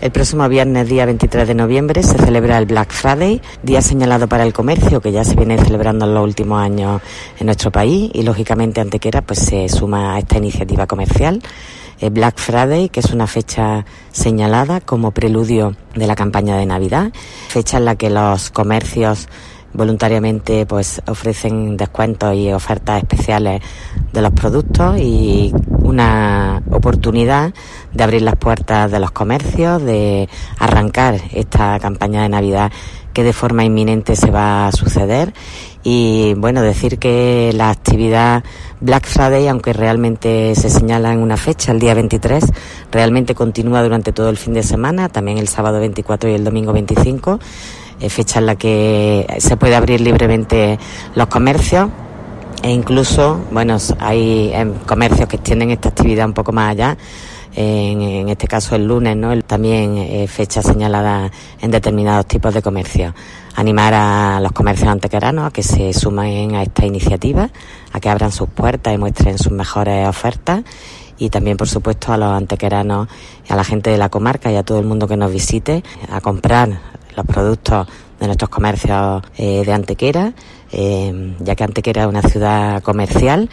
El próximo viernes, día 23 de noviembre, se celebra el Black Friday, día señalado para el comercio, que ya se viene celebrando en los últimos años en nuestro país, y lógicamente Antequera pues se suma a esta iniciativa comercial. El Black Friday, que es una fecha señalada como preludio de la campaña de Navidad, fecha en la que los comercios voluntariamente pues ofrecen descuentos y ofertas especiales de los productos, y una oportunidad de abrir las puertas de los comercios, de arrancar esta campaña de Navidad que de forma inminente se va a suceder. Y bueno, decir que la actividad Black Friday, aunque realmente se señala en una fecha, el día 23, realmente continúa durante todo el fin de semana, también el sábado 24 y el domingo 25, fecha en la que se puede abrir libremente los comercios. E incluso, bueno, hay comercios que extienden esta actividad un poco más allá. En este caso el lunes, ¿no? También fecha señalada en determinados tipos de comercios. Animar a los comercios antequeranos a que se sumen a esta iniciativa, a que abran sus puertas y muestren sus mejores ofertas. Y también, por supuesto, a los antequeranos, a la gente de la comarca y a todo el mundo que nos visite, a comprar los productos de nuestros comercios de Antequera, ya que Antequera es una ciudad comercial